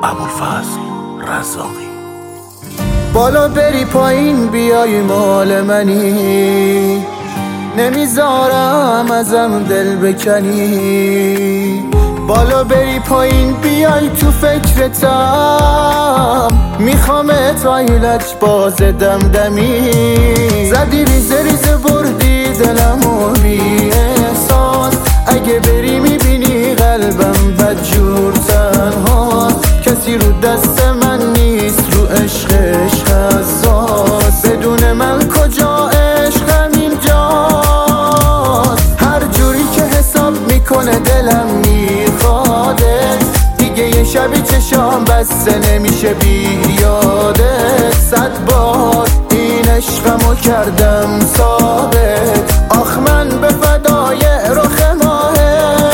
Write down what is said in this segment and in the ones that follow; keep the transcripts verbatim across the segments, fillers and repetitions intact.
ابوالفضل رزاقی. بالا بری پایین بیای مال منی، نمیذارم ازم دل بکنی. بالا بری پایین بیای تو فکرتم، میخوامت وایلت باز دمدمی. زدی ریزه ریزه بردی دلمو بی احساس، اگه بری میبینی قلبم بدجور تنهاست. کسی رو دست من نیست، رو عشقش حساس. بدون من کجا عشقم اینجاست. هر جوری که حساب میکنه دلم میخوادت، دیگه یه شبی چشام بسته نمیشه بی یادت. صد بار این عشقمو کردم ثابت، آخ من به فدای رخ ماهت.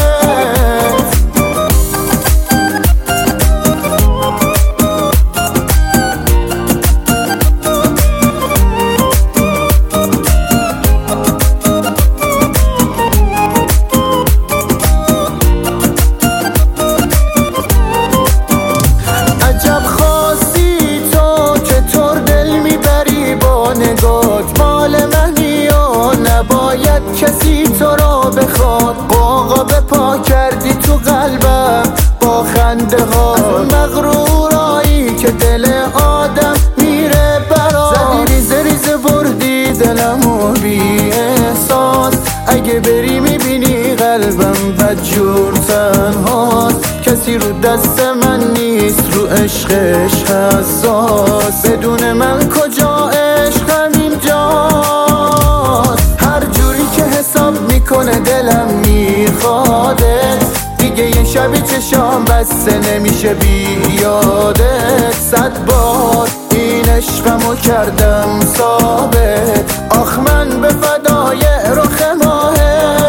کسی تو را بخواد، قاقا به پا کردی تو قلبم با خنده ها. از اون مغرورایی که دل آدم میره برا. زدی ریزه ریزه بردی دلمو بی احساس، اگه بری میبینی قلبم بدجور تنهاست. کسی رو دست من نیست، رو عشقش حساس. بدون من کجا عشقم اینجاست. هر جوری که حساب میکنه دلم میخوادت، دیگه یه شبی چشام بسته نمیشه بی یادت. صد بار این عشقمو کردم ثابت، آخ من به فدای رخ ماهت.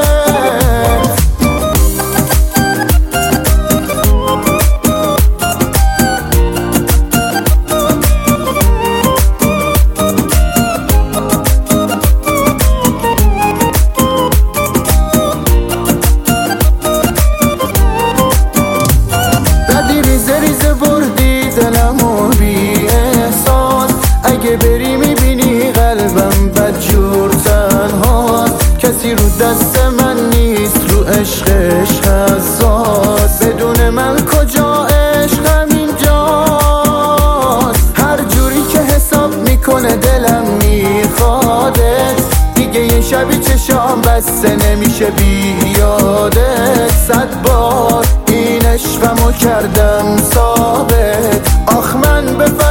دلمو بی احساس، اگه بری میبینی قلبم بدجور تنهاست. کسی رو دست من نیست، رو عشقش حساس. بدون من کجا عشقم اینجاست. هر جوری که حساب میکنه دلم میخوادت، دیگه یه شبی چشام بسته نمیشه بی یادت. صد بار این عشقمو کردم ثابت، آخ من به